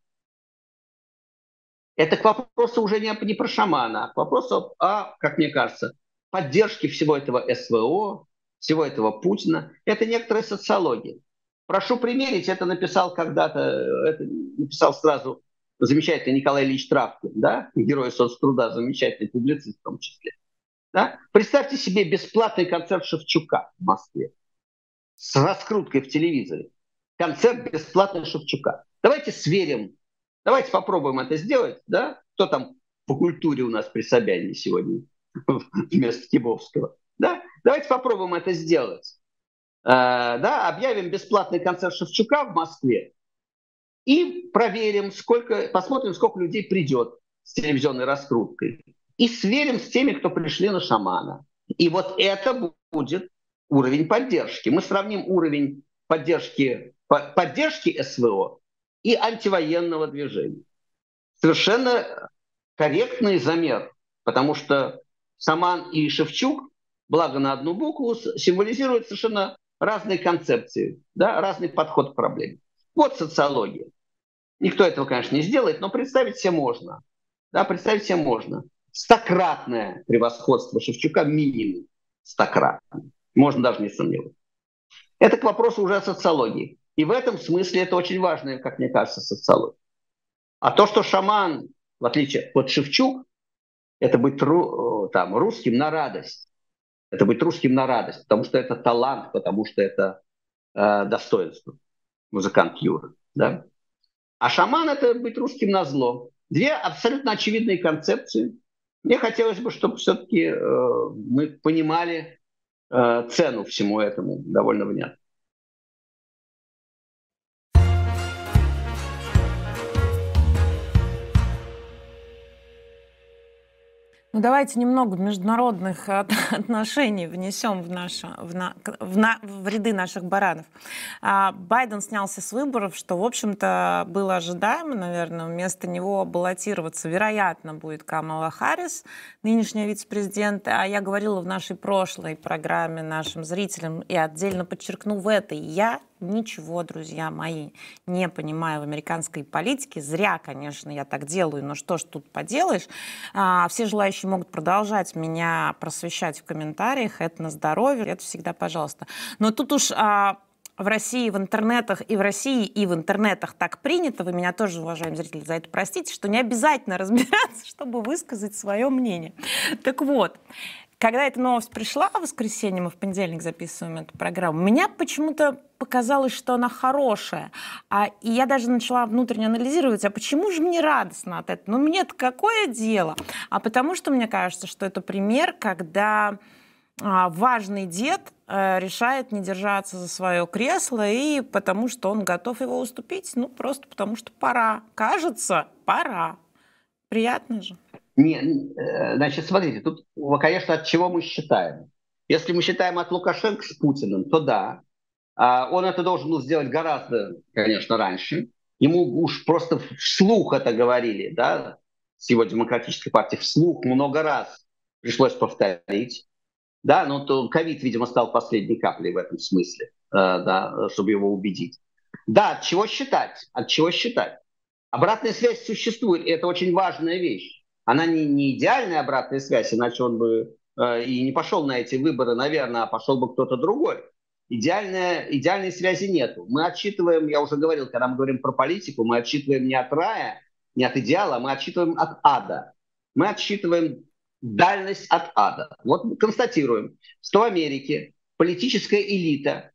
A: Это к вопросу уже не про шамана, а к вопросу как мне кажется, поддержки всего этого СВО, всего этого Путина. Это некоторая социология. Прошу примерить, это написал когда-то, это написал сразу замечательный Николай Ильич Травкин, да, герой соцтруда, замечательный публицист в том числе. Да? Представьте себе бесплатный концерт Шевчука в Москве с раскруткой в телевизоре. Концерт бесплатный Шевчука. Давайте сверим, давайте попробуем это сделать. Да? Кто там по культуре у нас при Собянине сегодня вместо Кибовского? Да? Давайте попробуем это сделать. Да? Объявим бесплатный концерт Шевчука в Москве и проверим, посмотрим, сколько людей придет с телевизионной раскруткой. И сверим с теми, кто пришли на шамана. И вот это будет уровень поддержки. Мы сравним уровень поддержки СВО и антивоенного движения. Совершенно корректный замер, потому что шаман и Шевчук, благо на одну букву, символизируют совершенно разные концепции, да, разный подход к проблеме. Вот социология. Никто этого, конечно, не сделает, но представить себе можно. Да, представить себе можно. Стократное превосходство Шевчука, минимум стократное. Можно даже не сомневаться. Это к вопросу уже о социологии. И в этом смысле это очень важная, как мне кажется, социология. А то, что шаман, в отличие от Шевчук, это быть русским на радость. Это быть русским на радость, потому что это талант, потому что это достоинство. Музыкант Юра. Да? А шаман — это быть русским на зло. Две абсолютно очевидные концепции. Мне хотелось бы, чтобы все-таки мы понимали цену всему этому довольно внятно.
D: Ну, давайте немного международных отношений внесем в ряды наших баранов. Байден снялся с выборов, что, в общем-то, было ожидаемо, наверное. Вместо него баллотироваться, вероятно, будет Камала Харрис, нынешняя вице-президент. А я говорила в нашей прошлой программе нашим зрителям и отдельно подчеркну в этой: я ничего, друзья мои, не понимаю в американской политике. Зря, конечно, я так делаю, но что ж тут поделаешь. Все желающие могут продолжать меня просвещать в комментариях. Это на здоровье, это всегда пожалуйста. Но тут уж в России, в интернетах, и в России, и в интернетах так принято, вы меня тоже, уважаемые зрители, за это простите, что не обязательно разбираться, чтобы высказать свое мнение. Так вот, когда эта новость пришла в воскресенье, мы в понедельник записываем эту программу, мне почему-то показалось, что она хорошая. И я даже начала внутренне анализировать, а почему же мне радостно от этого? Ну, мне-то какое дело? А потому что мне кажется, что это пример, когда важный дед решает не держаться за свое кресло, и потому что он готов его уступить, ну, просто потому что пора. Кажется, пора. Приятно же.
A: Значит, смотрите, тут, конечно, от чего мы считаем. Если мы считаем от Лукашенко с Путиным, то да, он это должен был сделать гораздо, конечно, раньше. Ему уж просто вслух это говорили, да, с его демократической партией, вслух много раз пришлось повторить. Да, но ковид, видимо, стал последней каплей в этом смысле, да, чтобы его убедить. Да, от чего считать? От чего считать? Обратная связь существует, и это очень важная вещь. Она не идеальная обратная связь, иначе он бы и не пошел на эти выборы, наверное, а пошел бы кто-то другой. Идеальной связи нету. Мы отсчитываем, я уже говорил, когда мы говорим про политику, мы отсчитываем не от рая, не от идеала, мы отсчитываем от ада. Мы отсчитываем дальность от ада. Вот мы констатируем, что в Америке политическая элита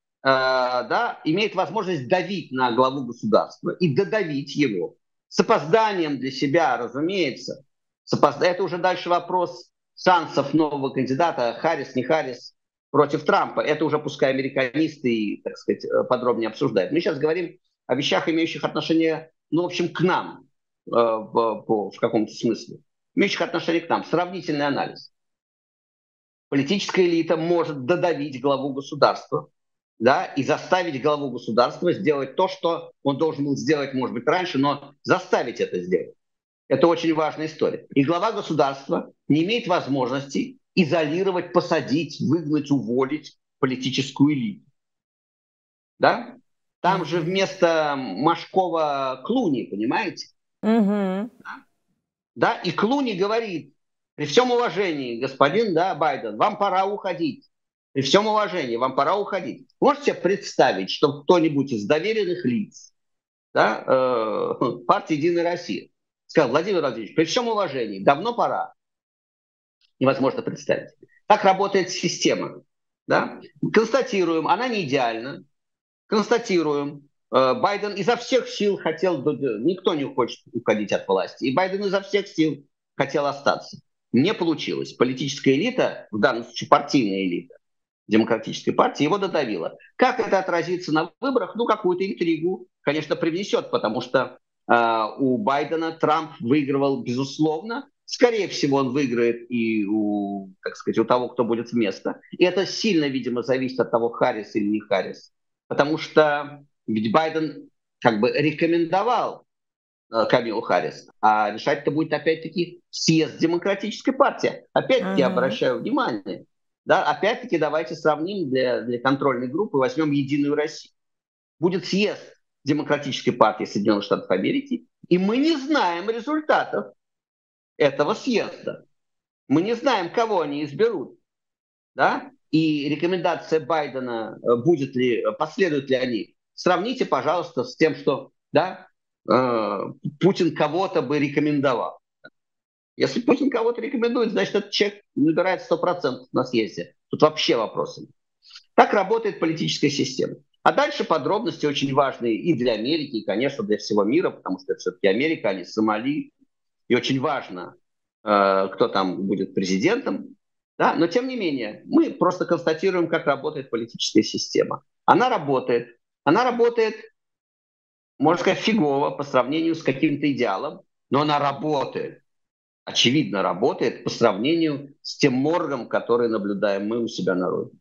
A: да, имеет возможность давить на главу государства и додавить его. С опозданием для себя, разумеется. Это уже дальше вопрос шансов нового кандидата, Харрис, не Харрис. против Трампа. Это уже пускай американисты, так сказать, подробнее обсуждают. Мы сейчас говорим о вещах, имеющих отношение, ну, в общем, к нам в каком-то смысле. Имеющих отношение к нам. Сравнительный анализ. Политическая элита может додавить главу государства, да, и заставить главу государства сделать то, что он должен был сделать, может быть, раньше, но заставить это сделать. Это очень важная история. И глава государства не имеет возможности изолировать, посадить, выгнать, уволить политическую элиту. Да? Там же вместо Машкова Клуни, понимаете? Да? И Клуни говорит, при всем уважении, господин, да, Байден, вам пора уходить. При всем уважении, вам пора уходить. Можете себе представить, что кто-нибудь из доверенных лиц, да, партии «Единая Россия» сказал: Владимир Владимирович, при всем уважении, давно пора. Невозможно представить. Так работает система. Да? Констатируем, она не идеальна. Констатируем, Байден изо всех сил хотел, никто не хочет уходить от власти, и Байден изо всех сил хотел остаться. Не получилось. Политическая элита, в данном случае партийная элита демократической партии, его додавила. Как это отразится на выборах? Ну, какую-то интригу, конечно, привнесет, потому что у Байдена Трамп выигрывал, безусловно. Скорее всего, он выиграет и у, так сказать, у того, кто будет вместо. И это сильно, видимо, зависит от того, Харрис или не Харрис. Потому что ведь Байден как бы рекомендовал Камилу Харрис, а решать-то будет опять-таки съезд демократической партии. Опять-таки обращаю внимание. Да, опять-таки давайте сравним для контрольной группы, возьмем «Единую Россию». Будет съезд Демократической партии Соединенных Штатов Америки, и мы не знаем результатов этого съезда. Мы не знаем, кого они изберут. Да? И рекомендация Байдена, последуют ли они. Сравните, пожалуйста, с тем, что, да, Путин кого-то бы рекомендовал. Если Путин кого-то рекомендует, значит, этот человек набирает 100% на съезде. Тут вообще вопросы. Так работает политическая система. А дальше подробности очень важные и для Америки, и, конечно, для всего мира, потому что это все-таки Америка, а не Сомали. И очень важно, кто там будет президентом. Да? Но, тем не менее, мы просто констатируем, как работает политическая система. Она работает, можно сказать, фигово по сравнению с каким-то идеалом, но она работает. Очевидно, работает по сравнению с тем моргом, который наблюдаем мы у себя на родине.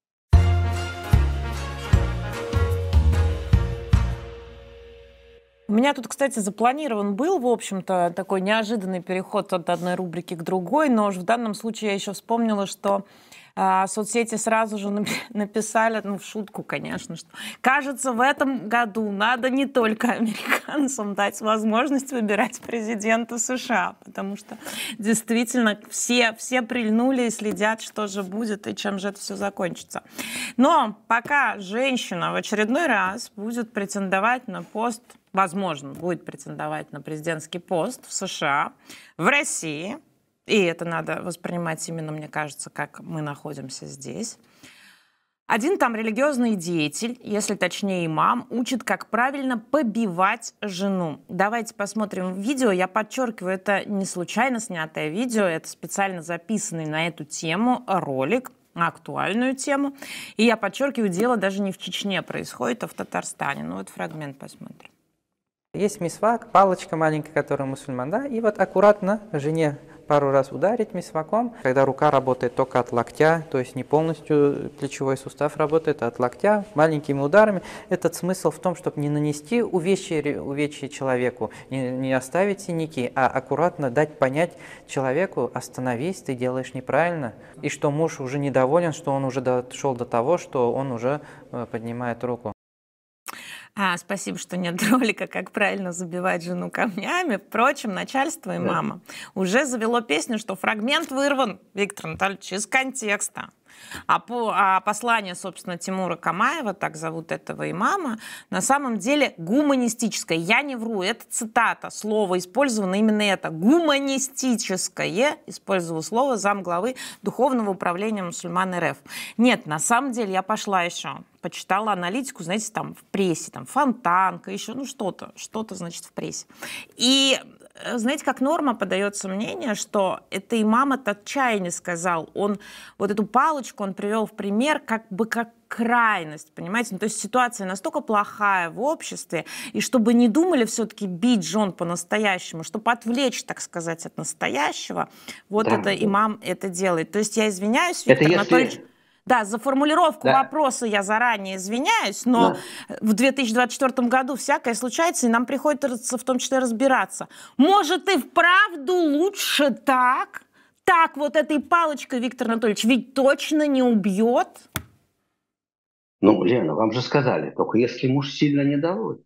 D: У меня тут, кстати, запланирован был, в общем-то, такой неожиданный переход от одной рубрики к другой, но в данном случае я еще вспомнила, что соцсети сразу же написали, ну, в шутку, конечно, что, кажется, в этом году надо не только американцам дать возможность выбирать президента США, потому что действительно все прильнули и следят, что же будет и чем же это все закончится. Но пока женщина в очередной раз будет претендовать на пост, возможно, будет претендовать на президентский пост в США, в России, и это надо воспринимать именно, мне кажется, как мы находимся здесь. Один там религиозный деятель, если точнее имам, учит, как правильно побивать жену. Давайте посмотрим видео. Я подчеркиваю, это не случайно снятое видео, это специально записанный на эту тему ролик, актуальную тему. И я подчеркиваю, дело даже не в Чечне происходит, а в Татарстане. Ну вот фрагмент посмотрим.
G: Есть мисвак, палочка маленькая, которая мусульман, да, и вот аккуратно жене пару раз ударить мисваком, когда рука работает только от локтя, то есть не полностью плечевой сустав работает, а от локтя, маленькими ударами. Этот смысл в том, чтобы не нанести увечье человеку, не оставить синяки, а аккуратно дать понять человеку: остановись, ты делаешь неправильно. И что муж уже недоволен, что он уже дошел до того, что он уже поднимает руку.
D: Спасибо, что нет ролика, как правильно забивать жену камнями. Впрочем, начальство и мама уже завело песню, что фрагмент вырван, Виктор Анатольевич, из контекста. А послание, собственно, Тимура Камаева, так зовут этого имама, на самом деле гуманистическое. Я не вру, это цитата, слово использовано именно это. Гуманистическое использовал слово замглавы Духовного управления мусульман РФ. Нет, на самом деле я пошла еще, почитала аналитику, знаете, там в прессе, там Фонтанка, еще, ну что-то, значит, в прессе. И знаете, как норма подается мнение, что это имам от отчаяния сказал. Он вот эту палочку он привел в пример как бы как крайность, понимаете? Ну, то есть ситуация настолько плохая в обществе, и чтобы не думали все-таки бить жен по-настоящему, чтобы отвлечь, так сказать, от настоящего, вот это имам это делает. То есть я извиняюсь, Виктор Анатольевич, да, за формулировку вопроса я заранее извиняюсь, но в 2024 году всякое случается, и нам приходится в том числе разбираться. Может, и вправду лучше так? Так вот этой палочкой, Виктор Анатольевич, ведь точно не убьет?
A: Ну, Лена, вам же сказали, только если муж сильно недоволен.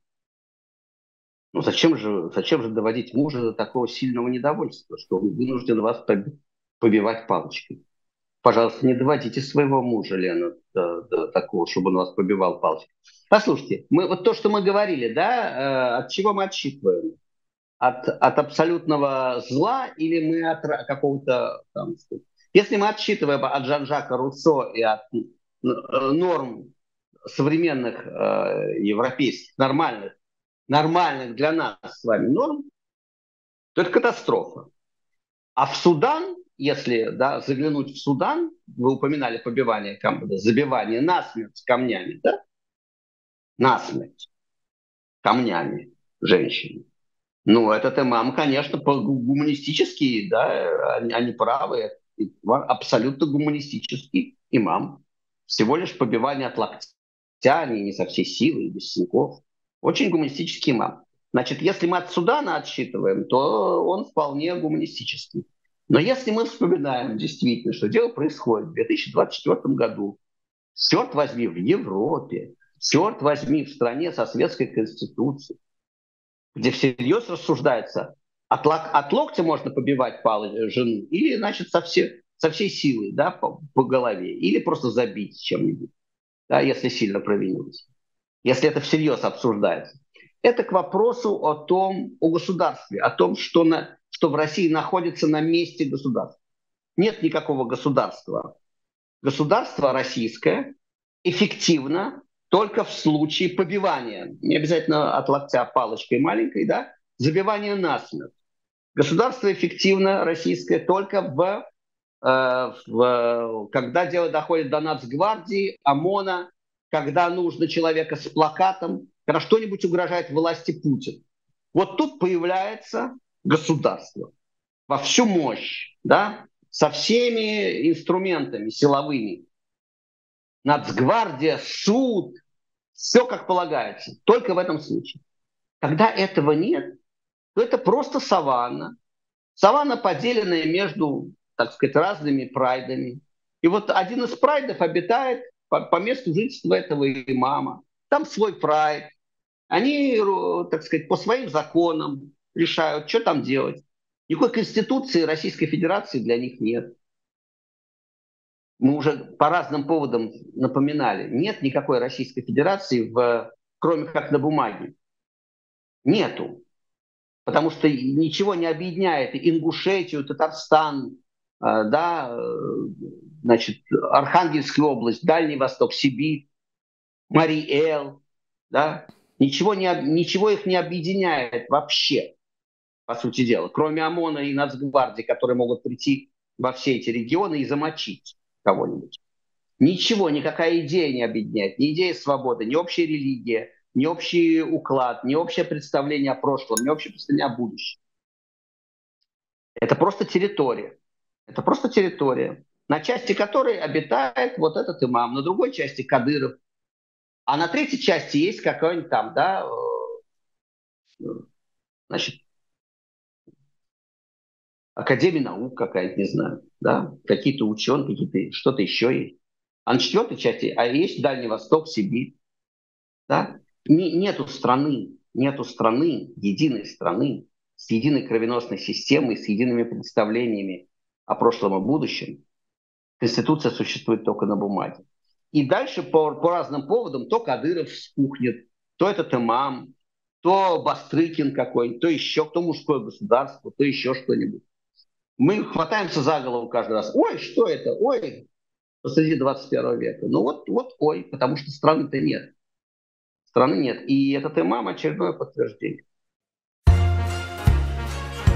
A: Ну, зачем же доводить мужа до такого сильного недовольства, что он вынужден вас побивать палочкой? Пожалуйста, не доводите своего мужа, Лена, до такого, чтобы он вас побивал палочкой. Послушайте, вот то, что мы говорили, да, от чего мы отсчитываем? От абсолютного зла или мы от какого-то... Если мы отсчитываем от Жан-Жака Руссо и от норм современных европейских, нормальных для нас с вами норм, то это катастрофа. А в Судан, если заглянуть в Судан, вы упоминали побивание, забивание насмерть камнями, да? Насмерть камнями женщины. Ну, этот имам, конечно, гуманистический, да, они правы, абсолютно гуманистический имам. Всего лишь побивание от локтя, не со всей силы, без синяков. Очень гуманистический имам. Значит, если мы от Судана отсчитываем, то он вполне гуманистический. Но если мы вспоминаем действительно, что дело происходит в 2024 году, черт возьми, в Европе, черт возьми, в стране со светской конституцией, где всерьез рассуждается, от локтя можно побивать жену, или, значит, со всей силой, да, по голове, или просто забить чем-нибудь, да, если сильно провинился. Если это всерьез обсуждается. Это к вопросу о государстве, о том, что в России находится на месте государства. Нет никакого государства. Государство российское эффективно только в случае побивания, не обязательно от локтя палочкой маленькой, да, забивания насмерть. Государство эффективно российское только когда дело доходит до Нацгвардии, ОМОНа, когда нужно человека с плакатом, когда что-нибудь угрожает власти Путина. Вот тут появляется государство во всю мощь, да, со всеми инструментами силовыми. Нацгвардия, суд, все как полагается, только в этом случае. Когда этого нет, то это просто саванна. Саванна, поделенная между, так сказать, разными прайдами. И вот один из прайдов обитает по месту жительства этого имама. Там свой прайд. Они, так сказать, по своим законам решают, что там делать. Никакой конституции Российской Федерации для них нет. Мы уже по разным поводам напоминали. Нет никакой Российской Федерации, кроме как на бумаге. Нету. Потому что ничего не объединяет Ингушетию, Татарстан, да, значит, Архангельскую область, Дальний Восток, Сибирь, Мари-Эл. Да. Ничего их не объединяет вообще, по сути дела. Кроме ОМОНа и Нацгвардии, которые могут прийти во все эти регионы и замочить кого-нибудь. Ничего, никакая идея не объединяет. Ни идея свободы, ни общая религия, ни общий уклад, ни общее представление о прошлом, ни общее представление о будущем. Это просто территория. Это просто территория, на части которой обитает вот этот имам, на другой части Кадыров. А на третьей части есть какой-нибудь там, да, значит, Академия наук какая-то, не знаю, да, какие-то ученые, какие-то что-то еще есть. А на четвертой части есть Дальний Восток, Сибирь, да. Нету страны, единой страны с единой кровеносной системой, с едиными представлениями о прошлом и будущем. Конституция существует только на бумаге. И дальше по разным поводам то Кадыров вспухнет, то этот имам, то Бастрыкин какой-нибудь, то еще, кто мужское государство, то еще что-нибудь. Мы хватаемся за голову каждый раз. Ой, что это? Ой, посреди 21 века. Ну вот, ой, потому что страны-то нет. Страны нет. И этот имам очередное подтверждение.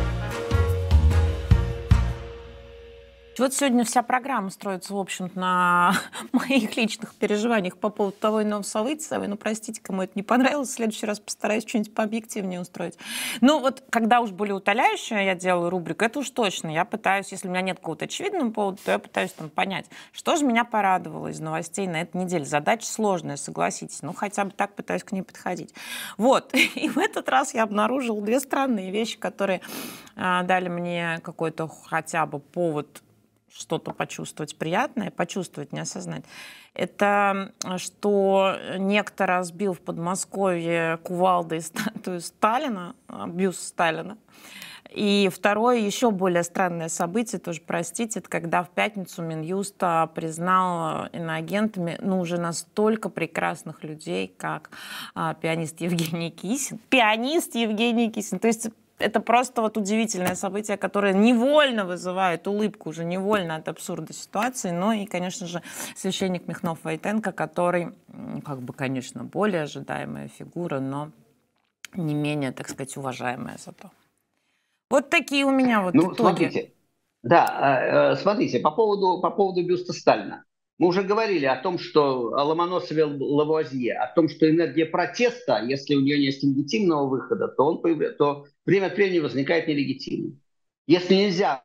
D: Вот сегодня вся программа строится, в общем-то, на моих личных переживаниях по поводу того или иного события. Ну, простите, кому это не понравилось, в следующий раз постараюсь что-нибудь пообъективнее устроить. Ну, вот когда уж более утоляющая я делаю рубрику, это уж точно. Я пытаюсь, если у меня нет какого-то очевидного повода, то я пытаюсь там понять, что же меня порадовало из новостей на этой неделе. Задача сложная, согласитесь. Ну, хотя бы так пытаюсь к ней подходить. Вот. И в этот раз я обнаружила две странные вещи, которые дали мне какой-то хотя бы повод что-то почувствовать приятное, почувствовать, не осознать. Это что некто разбил в Подмосковье кувалдой статую Сталина, бюст Сталина. И второе, еще более странное событие, тоже простите, это когда в пятницу Минюст признал иноагентами, ну, уже настолько прекрасных людей, как пианист Евгений Кисин. Пианист Евгений Кисин. То есть это просто вот удивительное событие, которое невольно вызывает улыбку, уже невольно от абсурда ситуации. Ну и, конечно же, священник Михнов-Войтенко, который, как бы, конечно, более ожидаемая фигура, но не менее, так сказать, уважаемая зато. Вот такие у меня вот итоги.
A: Смотрите, да, смотрите, по поводу бюста Сталина. Мы уже говорили о том, что о Ломоносове Лавуазье, о том, что энергия протеста, если у нее нет легитимного выхода, то время от времени возникает нелегитимным. Если нельзя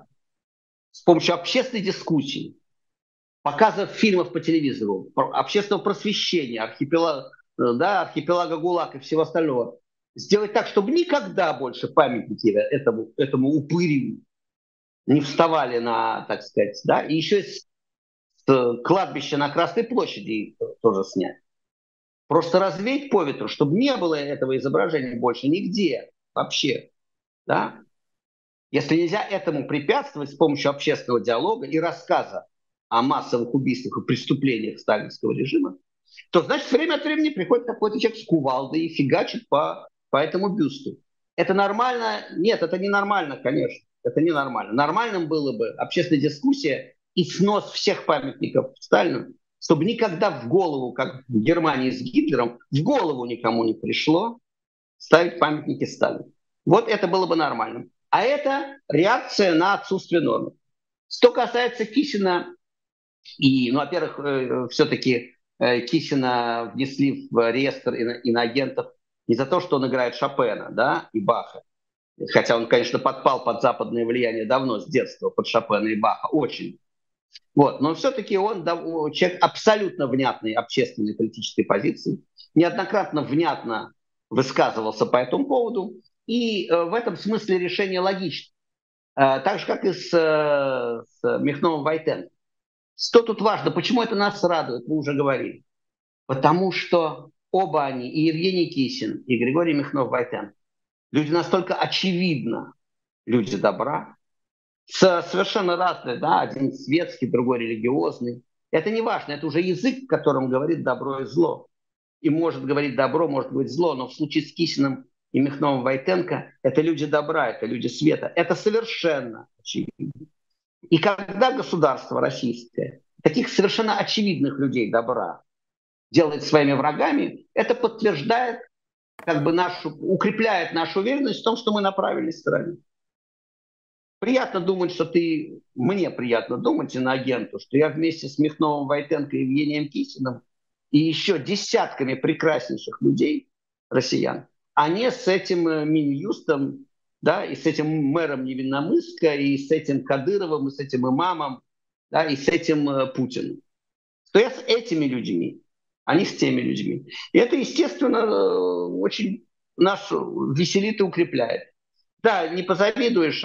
A: с помощью общественной дискуссии, показов фильмов по телевизору, общественного просвещения, архипелага ГУЛАГ и всего остального, сделать так, чтобы никогда больше памятники этому упырю не вставали на, так сказать, да, и еще кладбище на Красной площади тоже снять. Просто развеять по ветру, чтобы не было этого изображения больше нигде вообще. Да? Если нельзя этому препятствовать с помощью общественного диалога и рассказа о массовых убийствах и преступлениях сталинского режима, то, значит, время от времени приходит какой-то человек с кувалдой и фигачит по этому бюсту. Это нормально? Нет, это не нормально, конечно. Это не нормально. Нормальным было бы общественная дискуссия и снос всех памятников Сталину, чтобы никогда в голову, как в Германии с Гитлером, в голову никому не пришло ставить памятники Сталину. Вот это было бы нормальным. А это реакция на отсутствие нормы. Что касается Кисина, во-первых, все-таки Кисина внесли в реестр иноагентов не за то, что он играет Шопена, да, и Баха. Хотя он, конечно, подпал под западное влияние давно, с детства, под Шопена и Баха, очень. Вот. Но все-таки он человек абсолютно внятной общественной политической позиции, неоднократно внятно высказывался по этому поводу, и в этом смысле решение логично. Так же, как и с Михновым-Войтенко. Что тут важно? Почему это нас радует? Мы уже говорили. Потому что оба они, и Евгений Кисин, и Григорий Михнов-Войтенко, люди настолько очевидно, люди добра, совершенно разные, да, один светский, другой религиозный. Это не важно, это уже язык, которым говорит добро и зло. И может говорить добро, может говорить зло, но в случае с Кисиным и Михновым-Войтенко это люди добра, это люди света. Это совершенно очевидно. И когда государство российское таких совершенно очевидных людей добра делает своими врагами, это подтверждает, укрепляет нашу уверенность в том, что мы на правильной стороне. Приятно думать, мне приятно думать, иноагенту, что я вместе с Михновым-Войтенко и Евгением Кисиным и еще десятками прекраснейших людей, россиян, а не с этим Минюстом, да, и с этим мэром Невинномысска, и с этим Кадыровым, и с этим имамом, да, и с этим Путиным. Что я с этими людьми, а не с теми людьми. И это, естественно, очень нас веселит и укрепляет. Да, не позавидуешь,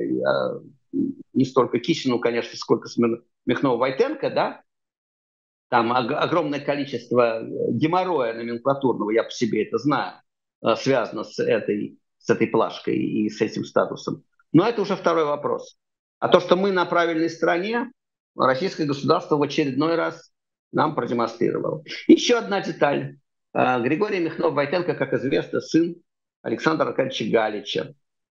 A: не столько Кисину, конечно, сколько Михнову-Войтенко, да. Там огромное количество геморроя номенклатурного, я по себе это знаю, связано с этой плашкой и с этим статусом. Но это уже второй вопрос. А то, что мы на правильной стороне, российское государство в очередной раз нам продемонстрировало. Еще одна деталь. Григорий Михнов-Войтенко, как известно, сын Александра Аркадьевича Галича,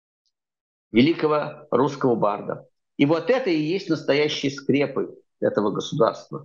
A: великого русского барда. И вот это и есть настоящие скрепы этого государства.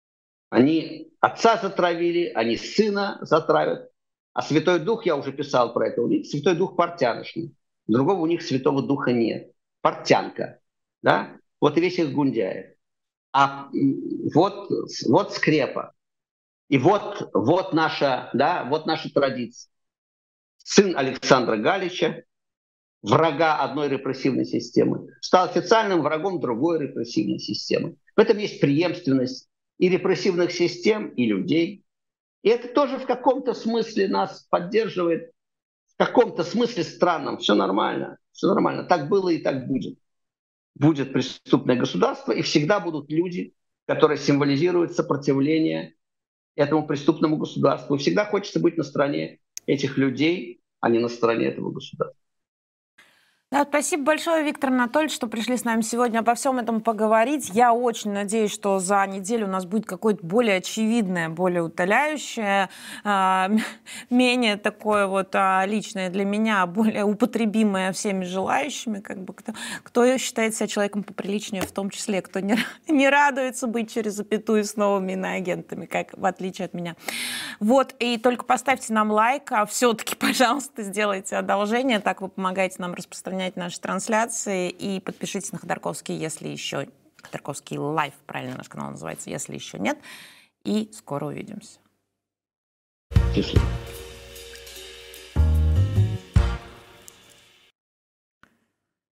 A: Они отца затравили, они сына затравят. А Святой Дух, я уже писал про это, у них Святой Дух портяночный. Другого у них Святого Духа нет. Портянка. Да? вот и весь их Гундяев. А вот скрепа. И вот наша традиция. Сын Александра Галича, врага одной репрессивной системы, стал официальным врагом другой репрессивной системы. В этом есть преемственность и репрессивных систем, и людей. И это тоже в каком-то смысле нас поддерживает, в каком-то смысле странном. Все нормально, все нормально. Так было и так будет. Будет преступное государство, и всегда будут люди, которые символизируют сопротивление этому преступному государству. И всегда хочется быть на стороне этих людей, а не на стороне этого государства.
D: Да, спасибо большое, Виктор Анатольевич, что пришли с нами сегодня обо всем этом поговорить. Я очень надеюсь, что за неделю у нас будет какое-то более очевидное, более утоляющее, менее такое вот личное для меня, более употребимое всеми желающими, как бы кто считает себя человеком поприличнее, в том числе, кто не радуется быть через запятую с новыми иноагентами, как в отличие от меня. Вот, и только поставьте нам лайк, а все-таки, пожалуйста, сделайте одолжение, так вы помогаете нам распространять наши трансляции, и подпишитесь на Ходорковский, если еще... Ходорковский лайв, правильно наш канал называется, если еще нет. И скоро увидимся.
A: Счастливо.